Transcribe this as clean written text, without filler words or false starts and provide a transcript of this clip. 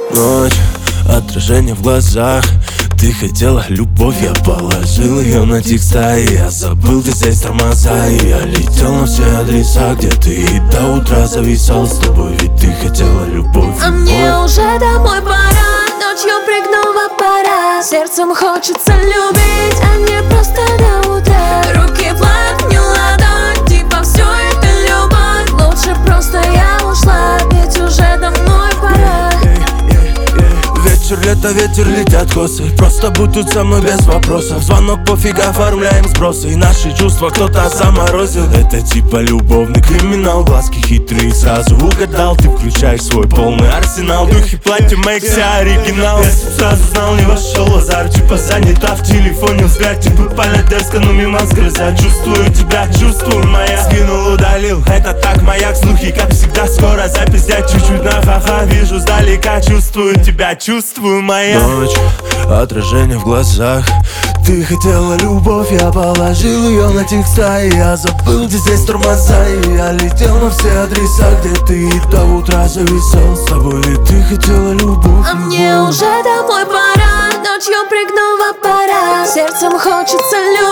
Ночь, отражение в глазах. Ты хотела любовь, я положил ее на текста. И я забыл, ты здесь тормоза. И я летел на все адреса, где ты и до утра зависал с тобой. Ведь ты хотела любовь. А мне уже домой пора. Ночью прыгну в аппарат. Сердцем хочется любить, а не просто до утра. Руки плавят, не ладонь, типа все это любовь. Лучше просто я ушла, ведь уже домой пора. Вечер, лето, ветер, летят косы. Просто будь тут со мной без вопросов. Звонок, пофиг, оформляем сбросы. И наши чувства кто-то заморозил. Это типа любовный криминал. Глазки хитрые, сразу угадал. Ты включаешь свой полный арсенал. Духи, платье, мейк, вся оригинал. Я сразу знал, не вошел азар. Типа занята в телефоне, взгляд типа палят дерзко, но мимо скользя. Чувствую тебя, чувствую моя. Скинул, удалил, это так маяк. Слухи, как всегда, скоро запись. Я чуть-чуть на ха-ха, вижу сдалека. Чувствую тебя, чувствую моя. Ночь, отражение в глазах. Ты хотела любовь, я положил ее на текста. И я забыл, где здесь тормоза. И я летел на все адреса, где ты и до утра зависал с тобой. И ты хотела любовь. А мне уже домой пора. Ночью прыгну в аппарат. Сердцем хочется любить.